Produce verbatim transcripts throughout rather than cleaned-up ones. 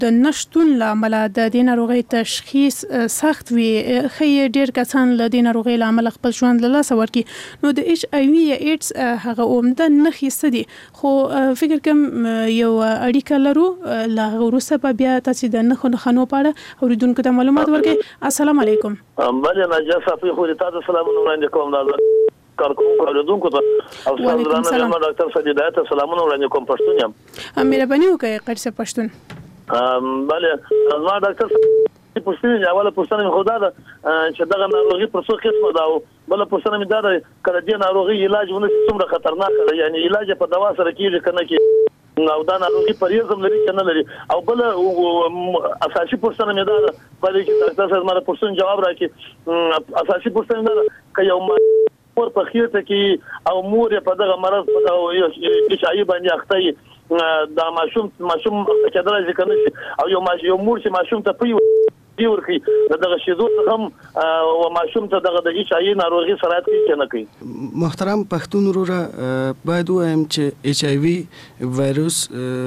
د نشټون لامل د دې ناروغۍ تشخیص سخت وي، خې ډیر کسان له دې ناروغۍ لامل خپل ژوند له لاسه ورکړي. نو د ایچ آی وي یا ایډز هغه عمده نښې څه دي؟ خو فکر کوم یو اړیکه لرو، له هغه وروسته به بیا تاسو د نښو نښانو په اړه اورېدونکو ته معلومات ورکړئ. السلام علیکم. بله ناجیه صافي خو دې تاسو سلامونه وړاندې کوم دا کارکونکو اوریدونکو ته او وعلیکم سلام ډاکټر سید هدایت سلامونه وړاندې کوم. پښتون یم. مهرباني وکړئ قاری صاحب پښتون. بله ما ډاکټر پښتون اوله پښتنه مې خدا ده چې دغه ناروغي پر څو قسمه ده، او بل پښتنه مې دا ده کله دې ناروغي علاج ونه څومره خطرناک ده، یعنی علاج په دوا سره کیږي کنه کې او دا ناروغي پریزم لري کنه لري. او بل اساسي پښتنه مې دا ده بلې چې ډاکټر صاحب مله پښتون جواب راکړي. اساسي پښتنه دا ده که یو مور په خېټه کې او مور په دغه مرض په دغه ایچ آی وي باندې اخته دا ماشوم ماشوم کېدل چې کنه او یو یو مور چې ماشوم ته پي دی ورکی دغه شیدو هم او ماشوم ته دغه د ایچ آی وي ناروغي سرایت کې نه کوي. محترم پښتون وروره باید وایم چې ایچ آی وي وایروس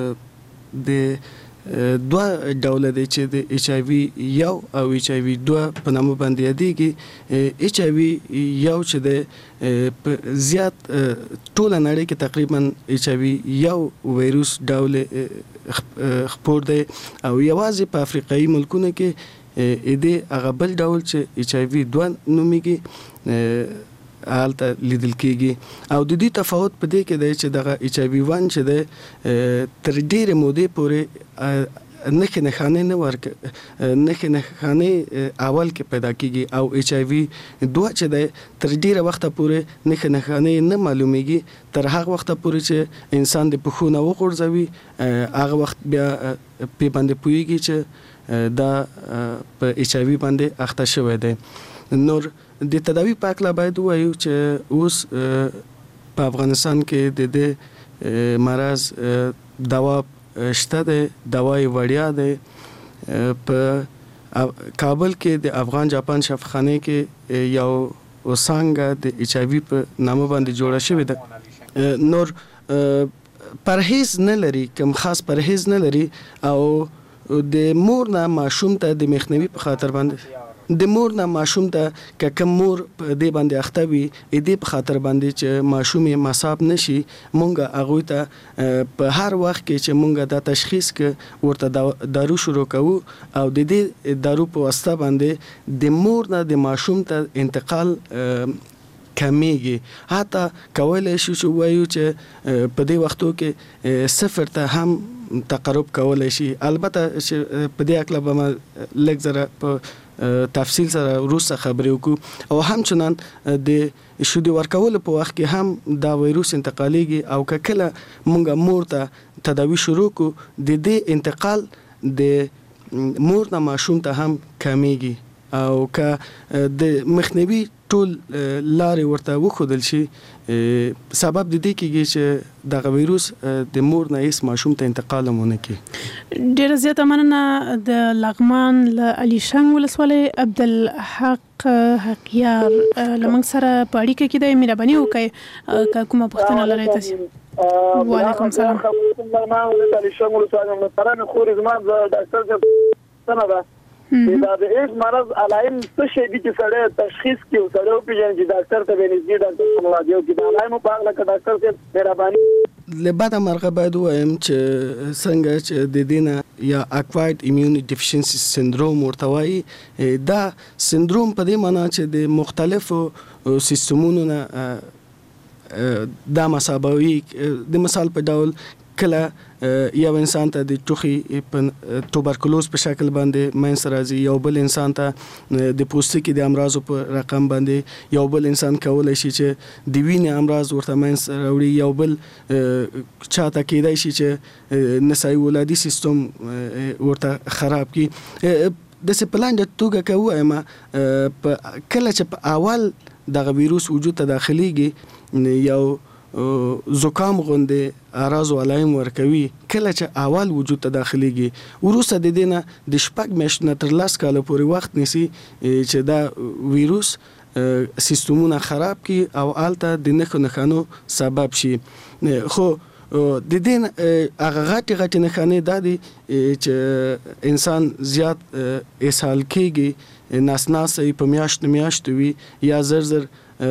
د دوه ډول دی چې د ایچ آی وي یو او ایچ آی وي دوه په نامه باندې یادېږي. ایچ آی وي یو چې د زیات ټوله نړۍ کې تقریبا ایچ آی وي یو وایروس ډول خپور دی او یوازې په افریقایي ملکونو کې دې هغه بل ډول چې ایچ آی وي دوه نومیږي حالته لیدل کېږي. او د دې تفاوت په دې کې دی چې دغه ایچ آی وي ون چې دی تر ډېرې مودې پورې نښې نښانې نه ورک نښې نښانې اول کې پیدا کېږي او ایچ آی وي دوه چې دی تر ډېره وخته پورې نښې نښانې نه معلومیږي، تر هغه وخته پورې چې انسان د پښو نه وغورځوي هغه وخت بیا پې باندې پوهېږي چې دا په ایچ آی وي باندې اخته شوی دی. نور د تداوی په اړه باید ووایو چې اوس په افغانستان کې د دې مرض دوا شته دی، دوا یې وړیا دی. په کابل کې د افغان جاپان شفاخانه کې یو وسانګه د ایچ آی وي په نامه باندې جوړه شوې ده. نور پرهیز نه لري، کوم خاص پرهیز نه لري او د مور نه ماشوم ته د مخنیوي په خاطر باندې د مور نه ماشوم ته که کوم مور په دې باندې اخته وي دې په خاطر باندې چې ماشوم یې مصاب نشي، مونږ هغوی ته په هر وخت کې چې مونږ دا تشخیص کې ورته دارو شروع کوو او د دې دارو په واسطه باندې د مور نه د ماشوم ته انتقال کمیږي. حتی کولی شو چې وایو چې په دې وختو کې صفر ته هم تقرب کولی شي. البته چې په دې اړه به ما لږ ذره په تفصیل سره وروسته خبرې وکړو. او همچنان د شودې ورکولو په وخت کې هم دا وایروس انتقالیږي او که کله مونږ مور ته تداوی شروع کړو د دې انتقال د مور نه ماشوم ته هم کمیږي. او که د مخنیوي ټول لارې ورته وښودل شي سبب د دې کېږي چې دغه ویروس د مور نه هیڅ ماشوم ته انتقال هم ونه کړي. ډېره زیاته مننه. د لغمان له علیشنګ ولسوالۍ عبدالحق حقیار له موږ سره په اړیکه کې دی. مهرباني وکړئ که کومه پوښتنه لرئ تاسو. وعلیکم سلام. لغمان ولسوالۍ علیشنګ ولسوالۍ محترم خورې زما د ډاکټر صاحب څنګه ده دا د ایډز مرض علائم څه شي دي چې سړی تشخیص کړي او سړی وپېژني چې ډاکټر ته به نږدې ډاکټر ته مراجعه وکړي. د علایمو په هکله که ډاکټر صاحب مهرباني له بده مرغه باید ووایم چې څنګه چې د دې نه یا اکوایرډ ایمیون ډیفیشنسي سندروم ورته وایي، دا سندروم په دې معنا چې د مختلفو سیستمونو نه دا مسابوي. د مثال په ډول کله یو انسان ته د ټوخي په توبرکلوز په شکل باندې منځ راځي، یو بل انسان ته د پوستکي د امراضو په رقم باندې، یو بل انسان کولی شي چې د وینې امراض ورته منځ راوړي، یو بل چاته کېدای شي چې نسایي ولادي سیستم ورته خراب کړي. داسې په لاندې توګه که ووایم کله چې په اول دغه ویروس وجود ته داخلیږي یو زکام غوندې اعراض او علائم ورکوي، کله چې اول وجود ته داخلیږي وروسته د دې نه د شپږ میاشتو نه تر لس کاله پورې وخت نیسي چې دا ویروس سیستمونه خراب کړي او هلته د نښو نښانو سبب شي. خو د دې هغه غټي غټي نښانې دا دي چې انسان زیات اسهال کېږي، ناسناسه په میاشت میاشت وي، یا زر زر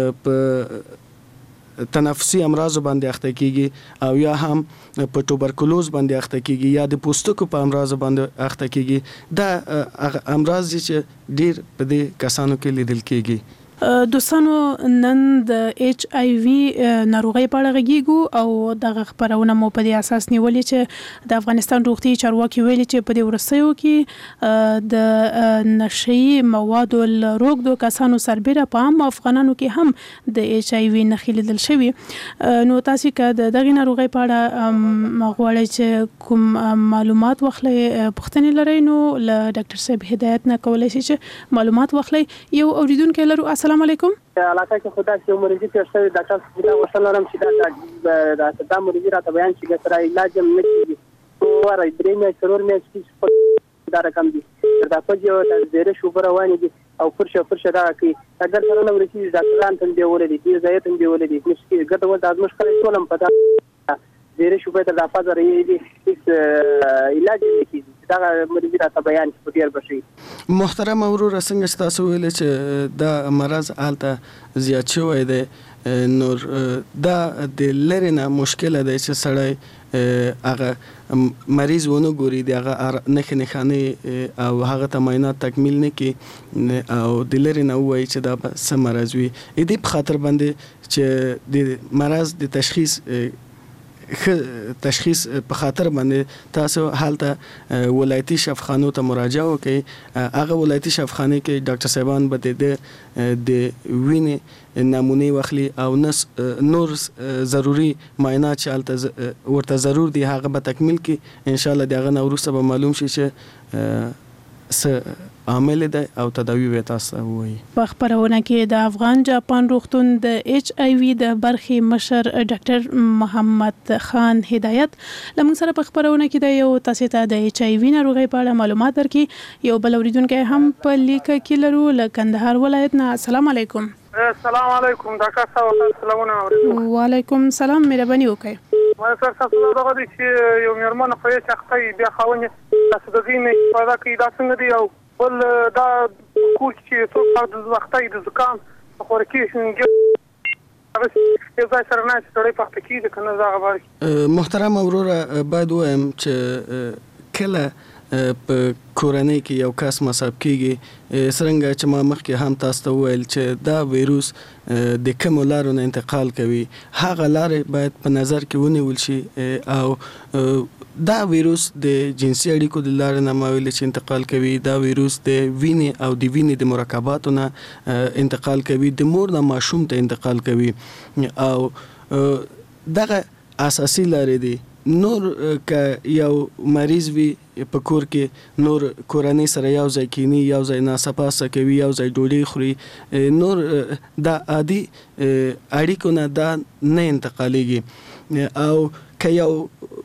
په تنفسي امراض باندې اخته کېږي، او یا هم په توبرکلوز باندې اخته کېږي، یا د پوستکو په امراض باندې اخته کېږي. دا امراض چې ډیر په دې کسانو کې لیدل کېږي. دوستانو نن د ایچ آی وی ناروغي په اړه غږیږو او دغه خبرونه مو په دې اساس نیولې چې د افغانستان روغتي چارواکي ویلي چې په دې ورسېو کې د نشئی موادو لروغدو کسانو سربېره په عام افغانانو کې هم د ایچ آی وی نښې لیدل شوي. نو تاسو که د دغه ناروغي په اړه غواړئ چې کوم معلومات واخلئ، پوښتنې لرئ، نو له ډاکټر صاحب هدایت نه کولای شئ چې معلومات واخلئ. یو اوریدونکو لرو. السلام علیکم. علاقه کې خدا چې مریضي تر شوی ډاکټر صاحب دا وصل لرم چې دا دا مریضي راته بیان شي چې سره علاج هم نه کیږي. او راځي درې مې څلور مې چې دا رقم دي دا په یو د زیره شوبره وانی دي او فرشه فرشه دا کوي. اگر سره نو ورسي ډاکټران ته دی ولې دي زیات هم دی ولې دي چې ګټه ول د ازمش کړی ټولم پتا زیره شوبه ته د افاظ رہی دي هیڅ علاج نه کیږي. دا مریضي راته بیان شي په ډیر بشي. محترم ورور څنګه تاسو ویل چې دا مرض حالته زیات شوی دی، نور دا د لرنه مشکل دی چې سړی هغه مریض ونه ګوري، د هغه نښې نښانې او هغه ته معاینات تکمیل نه کړي او د لرنه ووایي چې دا به څه مرض وي. د دې په خاطر باندې چې د مرض د تشخیص تشخیص په خاطر باندې تاسو حالته ولایتي شفاخانو ته مراجعه وکړئ. هغه ولایتي شفاخانه کې ډاکټر صاحبان به د د وینې نمونه واخلي او نس نور ضروری معاینات چې حالته ورته ضرور دي هغه به تکمیل کړي. ان شاء الله دغه نو وروسته به معلوم شي چې س عامل ده او تداوی به تاسو وایي. په خبرونه کې د افغان جاپان روغتون د ایچ آی وی د برخې مشر ډاکټر محمد خان هدایت لمن سره په خبرونه کې د یو تاسو ته د ایچ آی وی ناروغي په اړه معلومات درکې. یو بل اوریدونکو هم په لیک کې لرو له کندهار ولایت نه. السلام علیکم. السلام علیکم ډاکټر صاحب. سلامونه اوریدونکو. وعلیکم السلام. مهرباني وکړئ. ما سره تاسو دغه دي چې یو میرمن په یوه شخصي بیا خاونې تاسو د دې پیدا کی دا څنګه دی او ول دا کوچ چې څو د وختي د زکام خور کې څنګه هغه ځای سره نه ستړي پخته کیږي کنه دا غواړي. محترم وروره باید وایم چې کله په کورنۍ کې یو کس مصاب کیږي، څنګه چې ما مخکې هم تاسو ته وویل چې دا ویروس د کومو لارو نه انتقال کوي، هغه لارې باید په نظر کې ونیول شي. او دا ویروس د جنسي اړیکو د لارې نه ما ویل چې انتقال کوي. دا ویروس د وینې او د وینې د مرکباتو نه انتقال کوي، د مور نه ماشوم ته انتقال کوي. او دغه اساسي لارې دي. نور که یو مریض وي په کور کې، نور کورنۍ سره یو ځای کینی، یو ځای ناڅاپاسه کوي، یو ځای ډوډۍ خوري، نور دا عادي اړیکو نه دا نه انتقالیږي. او که یو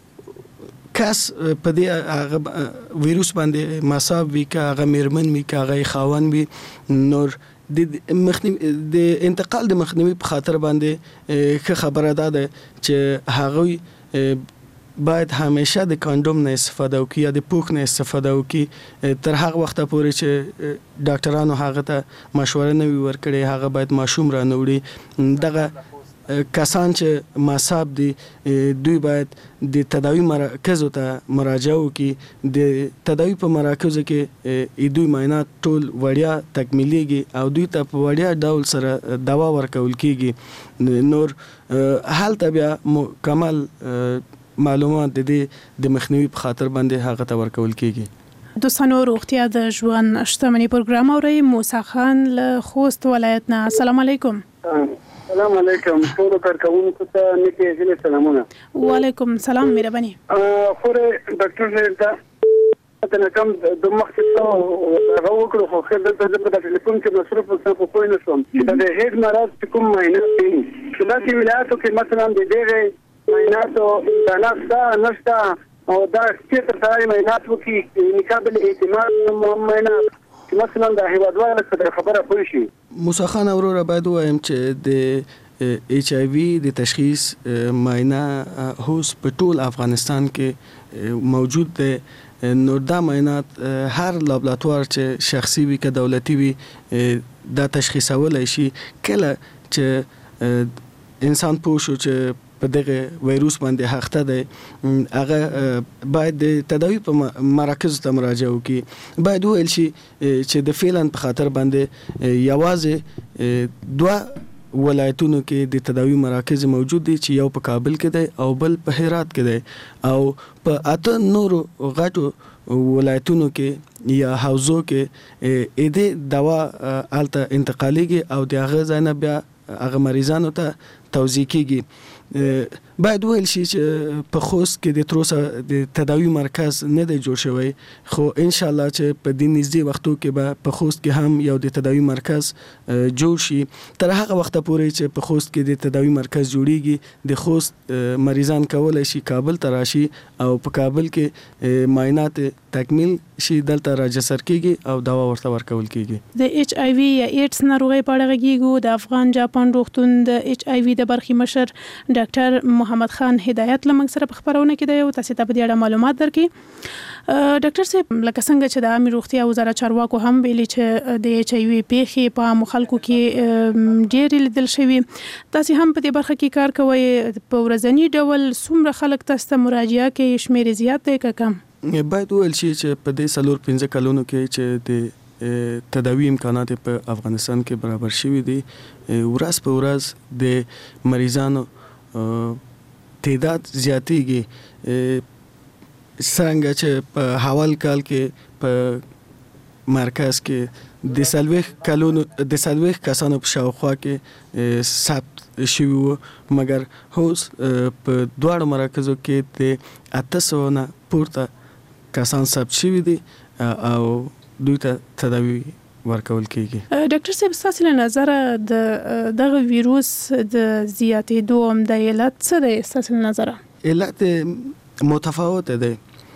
کس په دې هغه ویروس باندې مصاب وي، که هغه میرمن وي، که هغه خاوند وي، نور د مخنیوي د انتقال د مخنیوي په خاطر باندې ښه خبره ده چې هغوی باید همیشه د کاندوم نه استفاده وکړي یا د پوښ نه استفاده وکړي تر هغه وخته پورې چې ډاکټرانو هغه ته مشوره نه وي ورکړې، هغه باید ماشوم را نه وړي. دغه کسان چې مصاب دي دوی باید د تداوی مراکزو ته مراجعه وکړي. د تداوی په مراکزو کې دوی معاینات ټول وړیا تکمیلیږي او دوی ته په وړیا ډول سره دوا ورکول کیږي. نور هلته بیا مکمل معلومات د دې د مخنیوي په خاطر باندې هغه ته ورکول کیږي. دوستانو روغتیا د ژوند شتمنۍ پروګرام اورئ. موسی خان له خوست ولایت نه. السلام علیکم. السلام علیکم. ټول کارکونکو ته نیکی هیله سلامونه. وعلیکم السلام. مهرباني. خو ډاکټر صاحب ته ته کوم د مخکې هغه وکړو خو خیر دلته د ټلیفون کې مصروف اوسم په پوه نه شوم چې د هیډ مرض کوم معاینه کوي. چې دا چې ولایتو کې مثلا د دې معایناتو امکانات دا نشته او دا چې تر ځای معاینات وکړي نقابل اعتماد معاینات چې مثلا د هیوادوالو څخه خبره پوه شي. موسی خان وروره باید وایم چې د ایچ آی وی د تشخیص معاینه هوس په ټول افغانستان کې موجود دی. نو دا معاینات هر لابراتوار چې شخصي وي که دولتي وي دا تشخیصولی شي. کله چې انسان پوه شو چې په دغه وایروس باندې اخته دی هغه باید د تداوی په مراکز ته مراجعه وکړي. باید وویل شي چې د فعلا په خاطر باندې یوازې دوه ولایتونو کې د تداوی مراکز موجود دي چې یو په کابل کې دی او بل په هرات کې دی او په اته نورو غټو ولایتونو کې یا حوزو کې اې د دوا الته انتقالیږي او د هغه ځای نه بیا هغه مریضانو ته توزیع کیږي. باید ویل شي چې په خوست کې د تروسه د تداوی مرکز نه دی جوړ شوی خو ان شاء الله چې په دې نږدې وختو کې به په خوست کې هم یو د تداوی مرکز جوړ شي. تر هغه وخت پورې چې په خوست کې د تداوی مرکز جوړیږي د خوست مریضان کولای شي کابل ته راشي او په کابل کې معاینات تکمیل شي دلته راجسر کیږي او دوا ورته ورکول کیږي. د ایچ آی وی یا ایډز ناروغي په اړه غږیږو. د افغان جاپان روغتون د ایچ آی وی د برخې مشر ډاکټر محمد خان هدایت لمنګ سره په خبرونه کې دی او تاسو ته په دې اړه معلومات درکړي. ډاکټر صاحب لکه څنګه چې د عامه روغتیا وزارت چارواکو هم ویلي چې د ایچ آی وی پیښې په عامو خلکو کې ډېرې لیدل شوي. تاسو هم په دې برخه کې کار کوئ. په ورځني ډول څومره خلک تاسو ته مراجعه کوي؟ شمیر زیات دی که کم؟ باید وویل شي چې په دې څلور پنځه کلونو کې چې د تداوی امکانات په افغانستان کې برابر شوي دي ورځ په ورځ د مریضانو تعداد زیاتیږي. څنګه چې په حوال کال کې په مرکز کې د څلوېښت کلونو د څلوېښت کسانو په شاوخوا کې ثبت شوي وو مګر اوس په دواړو مراکزو کې د اته سوه نه پورته کسان ثبت شوي دي او دوی ته تداوی ورکول کیږي. ډاکټر صاحب ستاسو له نظره د دغه ویروس د زیاتېدو عمده علت څه دی ستاسو له نظره؟ علت متفاوت دی.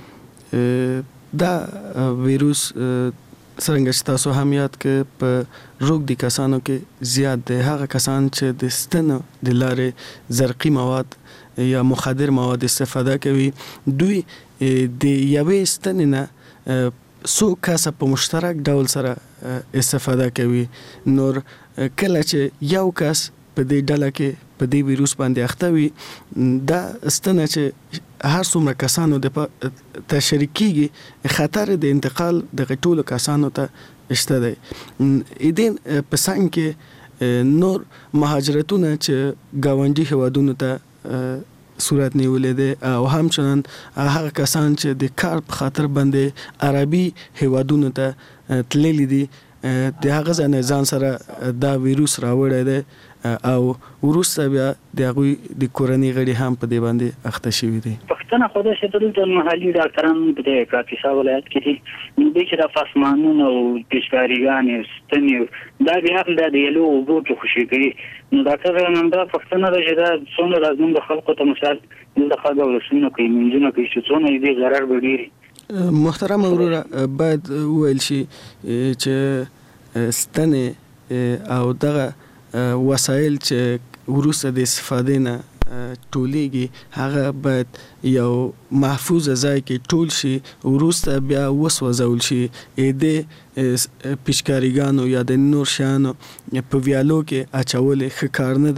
دا ویروس څنګه چې تاسو هم یاد کې په روغ دي کسانو کې زیات دی. هغه کسان چې د ستنو د لارې زرقي مواد یا مخدر مواد استفاده کوي دوی د یوې ستنې نه څو کسه په مشترک ډول سره استفاده کوي. نور کله چې یو کس په دې ډله کې په دې ویروس باندې اخته وي دا ستنه چې هر څومره کسانو د تشریک کیږي خطر د انتقال د ټولو کسانو ته شته دی. اېدین په څنګ کې نور مهاجرتونه چې ګاونډي هیوادونو ته صورت نیولې ده او همچنان هغه کسان چې د کار په خاطر باندې عربي هیوادونو ته تللي دي د هغه ځای ځان سره دا ویروس راوړی دی او وروسته بیا د هغوی د کورنۍ غړي هم په دې باندې اخته شوي دي. پښتنه خو دا چې دلته محلي ډاکټران په دې کاپیسا ولایت کې دي نو دوی چې د فاسمانونو او پیشکاریګانې ستنې دا بیا هم د یلو اوبو کې خوشي کوي. نو ډاکټر نن دا پښتنه ده چې دا څومره لازم د خلکو ته مثال د خلکو ولسونه کوي منځونه کوي چې څونه یې دې ضرر به ډېري. محترم وروره باید وویل شي چې ستنې او دغه وسایل چې وروسته د استفادې نه ټولیږي هغه باید یو محفوظ ځای کې ټول شي وروسته بیا وسوځول شي. د پیشکاریګانو یا د نور شیانو په ویالو کې اچول ښه کار نه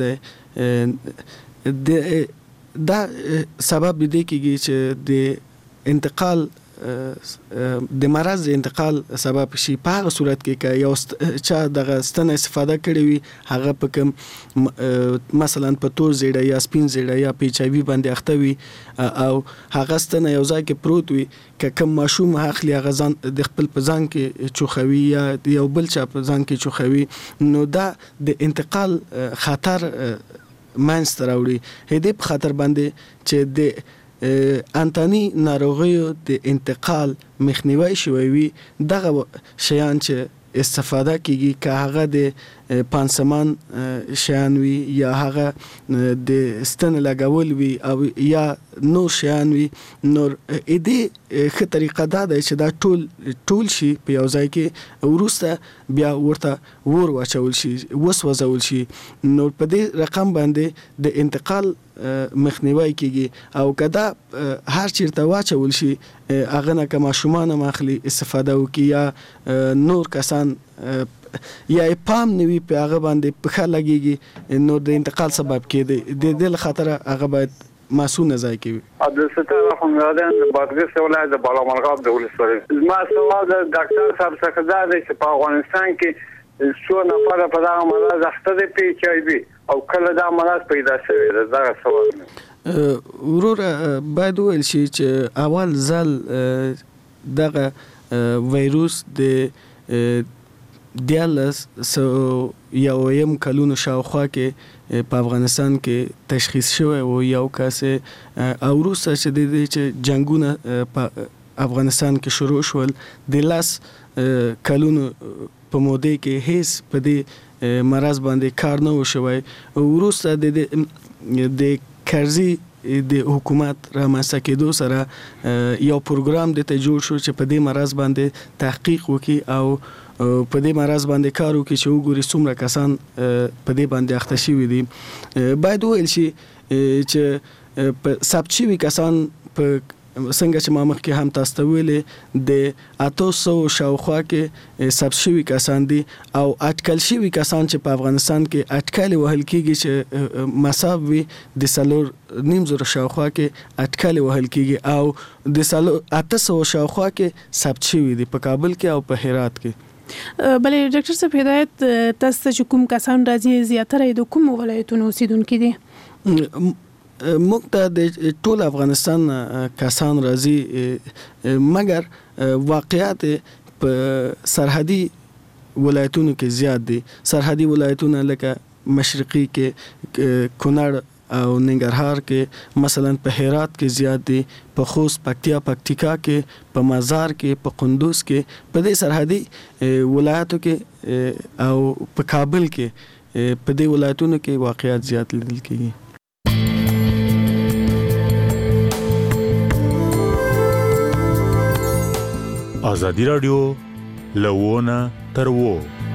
دی. دا سبب دی کېږي چې د انتقال د مرض د انتقال سبب شي. په هغه صورت کې که یو چا دغه ستنه استفاده کړې وي هغه په کوم مثلا په تور زیړه یا سپین زیړه یا په ایچ آی وي باندې اخته وي او هغه ستنه یو ځای کې پروت وي که کوم ماشوم اخلي هغه ځان د خپل په ځان کې چوخوي یا یو بل چا په ځان کې چوخوي نو دا د انتقال خطر منځته راوړي. هدې په خاطر باندې چې د انتاني ناروغیو د انتقال مخنیوي شوی وي دغه شیان چې استفاده کیږي که هغه د پانسمان شیان وي یا هغه د ستن لګول وي او یا نور شیان وي نور ا دې ښه طریقه دا ده چې دا ټول ټول شي په یو ځای کې وروسته بیا ورته ور واچول شي وسوځول شي نو په دې رقم باندې د انتقال مخنیوي کیږي او کدا هر چیرته واچول شي هغه نه کما شومان مخلي استفاده وکي یا نور کسان یا پام نوي په هغه باندې په خا لګيږي نو د انتقال سبب کېږي د دې خاطر هغه باید مسؤل ځای کوي عبد الستار خنګادان د بادغیس ولایت د بالامرغاب د ولسوالۍ ما سوال د ډاکټر صاحب څخه دا دی چې په افغانستان کې څو نفر په دغه مرض اخته دي پی ایچ آی وی او کله دا مرض پیدا شوی دی دا سوال دی ورور باید ویل شي چې اول ځل دغه وایروس د دیالس سو یو یم کلونو شاوخوا کې په افغانستان کې تشخیص شوی او یو کس او وروسته چې د دې چې جنگونه په افغانستان کې شروع شول د لاس کلونو په موده کې هیڅ په دې مرض باندې کار نه وشوي وروسته د د کرزي د حکومت را مسته کېدو سره یو پروګرام د ته جوړ شو چې په دې مرض باندې تحقیق وکړي او په دې مرض باندې کار وکړي چې وګوري څومره کسان په دې باندې اخته شوي دي باید ویل شي چې په ثبت شوي کسان په څنګه چې ما مخکې هم تاسو ته ویلې د اته سوه شاوخوا کې ثبت شوي کسان دي او اټکل شوي کسان چې په افغانستان کې اټکل وهل کېږي چې مصاب وي د څلور نیم زره شاوخوا کې اټکل وهل کېږي او د څلور اته سوه شاوخوا کې ثبت شوي دي په کابل کې او په هرات کې بلې ډاکټر صاحب هدایت تاسو چې کوم کسان راځي زیاتره د کوم ولایتونو اوسیدونکي دي موږ ته د ټول افغانستان کسان راځي مګر واقعیت په سرحدي ولایتونو کې زیات دي سرحدي ولایتونه لکه مشرقي کې کونړ او ننګرهار کې مثلا په هرات کې زیات دي په خوست پکتیا پکتیکا کې په مزار کې په قندوز کې په دې سرحدي ولایتو کې او په کابل کې په دې ولایتونو کې واقعیت زیات لیدل کېږي ازادي رادیو لوونه تر وو